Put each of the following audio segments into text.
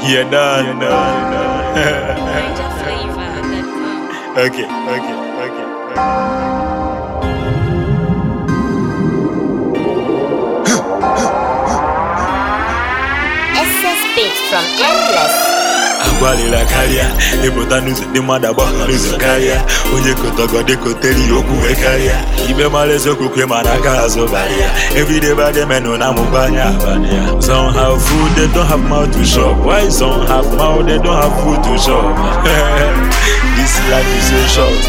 You done. NigerFlavor.com. Okay. SS Beats from Endless. Agbalịla karịa ịpụta n'ụzọ dị mmadụ agbakọ n'ụzọ karịa onye kotọgọdị kotere okwu wee karịa ibe mara eziokwu kwe mana aka azụ barịa everyday bad men na amụkwa anya abalị ya some have food they don't have mouth to shop why some have mouth they don't have food to shop this life is so short.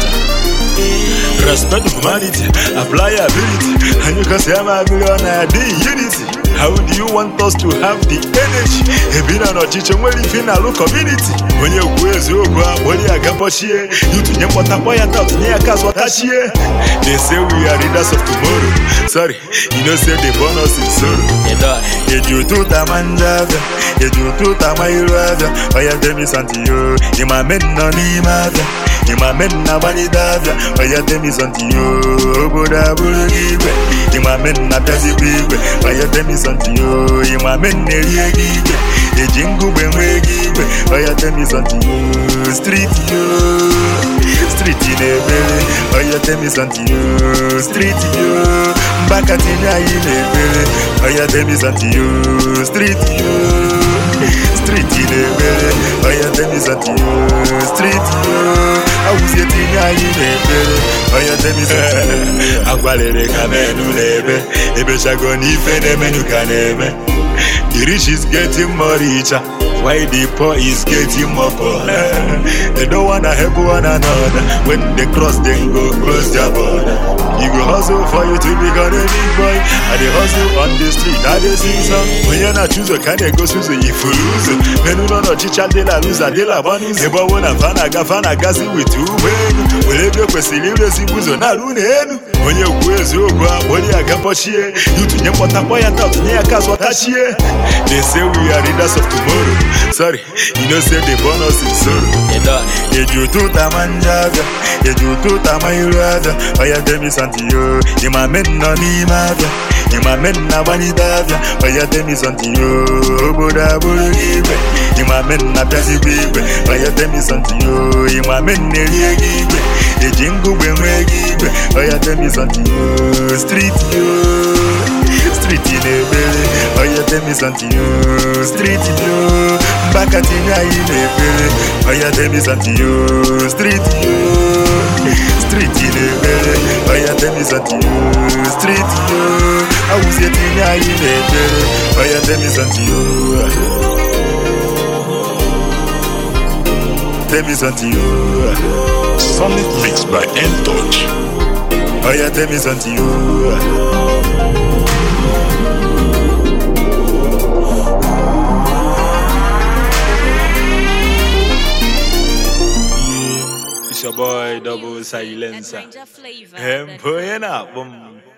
Respect humanity, apply ability, and you can say I'm a millionaire, the unity. How do you want us to have the energy? Ebina no chiche mweli fina lo community. Onye kwezo kwa mweli agaposhie. You to nye mwata kwa ya tau nye akazo watashie. They say we are leaders of tomorrow. Sorry, you know say the bonus is sorrow. Eju tuta manjavya, eju tuta mairavya. Oya temi santiyo, ima menno ni mavya. Ima menna banidavya, oya temi santiyo. Oboda bulugigwe, ima menna pyazi kwigwe. Oya temi santiyo, ima menne liegigwe. Ejingu bwemwegigwe, oya temi santiyo. Street yo, street inebele. Oya temi santiyo, street yo. Mbakati nya inebele. Oya temi santiyo, street yo. Street inebele. Oya temi santiyo, street yo. Awuzie tinya inebele. Oya temi santiyo. Agbalere kamenu lebe. Ebe shago ni fene menu kaneme. The rich is getting more richer, while the poor is getting more poor. They don't wanna help one another. When they cross, they go close their border. You go hustle for you to become a big boy. And they hustle on the street, and they sing song. When you're not choose, can they go choose if you lose? Men who don't know chicha de la lose, de la bonus. Eba wona fana gazi with you. When you go see you, see buzo na lunenu. When you go zo go, body agaposhie. You to nyem watapoya tatu nye akazo watashie. They say we are leaders of tomorrow. Sorry, you know say the bonus is sorrow. Eju tuta manjavya, eju tuta mairavya. Oya temi santiyo, ima menno ni mavya. Ima menna banidavya, oya temi santiyo. Oboda bulugigwe, ima menna pyazi kwigwe. Oya temi santiyo, ima menne liegigwe. Ejingu bwemwegigwe, oya temi santiyo. Street yo, street inebele. Oya temi santiyo, street yo. Mbakati nya inebele. Oya temi santiyo, street yo. Street inebele. Oya temi santiyo, street yo. Awuzie tinya inebele. Oya temi santiyo. Temi santiyo. Solid mix by N-Touch. Oya temi santiyo. It's your boy Double Silencer. NigerFlavor.com. Pulling up.